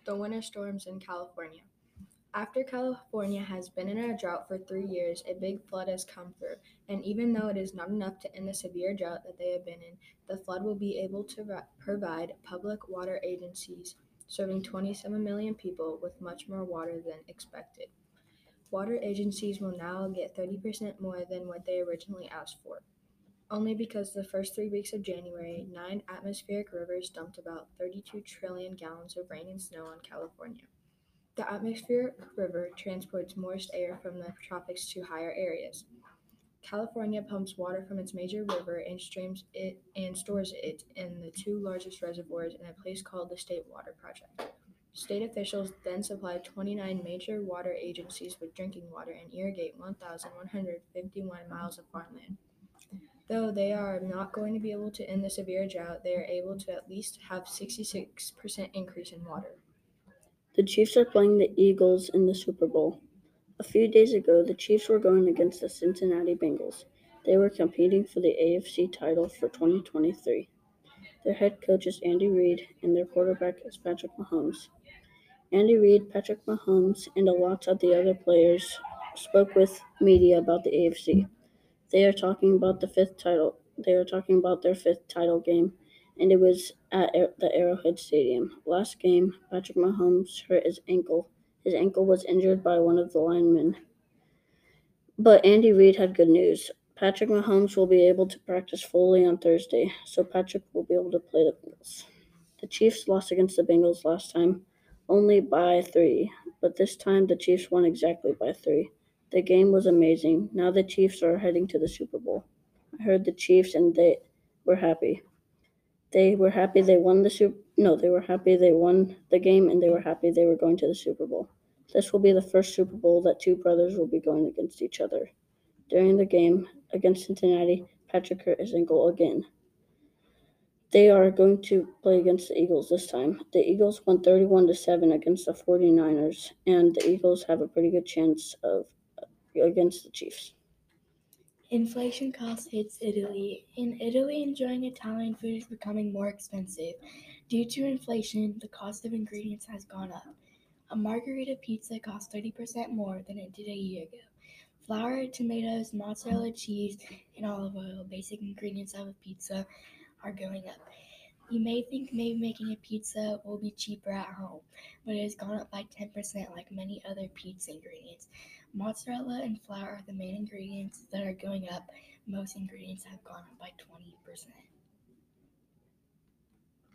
The winter storms in California. After California has been in a drought for 3 years, a big flood has come through, and even though it is not enough to end the severe drought that they have been in, the flood will be able to provide public water agencies serving 27 million people with much more water than expected. Water agencies will now get 30% more than what they originally asked for, only because the first 3 weeks of January, 9 atmospheric rivers dumped about 32 trillion gallons of rain and snow on California. The atmospheric river transports moist air from the tropics to higher areas. California pumps water from its major river and streams it and stores it in the two largest reservoirs in a place called the State Water Project. State officials then supply 29 major water agencies with drinking water and irrigate 1,151 miles of farmland. Though they are not going to be able to end the severe drought, they are able to at least have 66% increase in water. The Chiefs are playing the Eagles in the Super Bowl. A few days ago, the Chiefs were going against the Cincinnati Bengals. They were competing for the AFC title for 2023. Their head coach is Andy Reid, and their quarterback is Patrick Mahomes. Andy Reid, Patrick Mahomes, and a lot of the other players spoke with media about the AFC. They are talking about the fifth title. They are talking about their fifth title game, and it was at the Arrowhead Stadium. Last game, Patrick Mahomes hurt his ankle. His ankle was injured by one of the linemen. But Andy Reid had good news. Patrick Mahomes will be able to practice fully on Thursday, so Patrick will be able to play the Bengals. The Chiefs lost against the Bengals last time, only by 3, but this time the Chiefs won exactly by 3. The game was amazing. Now the Chiefs are heading to the Super Bowl. I heard the Chiefs and they were happy. They were happy they won they were happy they won the game, and they were happy they were going to the Super Bowl. This will be the first Super Bowl that two brothers will be going against each other. During the game against Cincinnati, Patrick hurt his ankle again. They are going to play against the Eagles this time. The Eagles won 31-7 against the 49ers, and the Eagles have a pretty good chance of against the Chiefs. Inflation cost hits Italy. In Italy, enjoying Italian food is becoming more expensive. Due to inflation, the cost of ingredients has gone up. A margherita pizza costs 30% more than it did a year ago. Flour, tomatoes, mozzarella cheese, and olive oil, basic ingredients of a pizza, are going up. You may think maybe making a pizza will be cheaper at home, but it has gone up by 10% like many other pizza ingredients. Mozzarella and flour are the main ingredients that are going up. Most ingredients have gone up by 20%.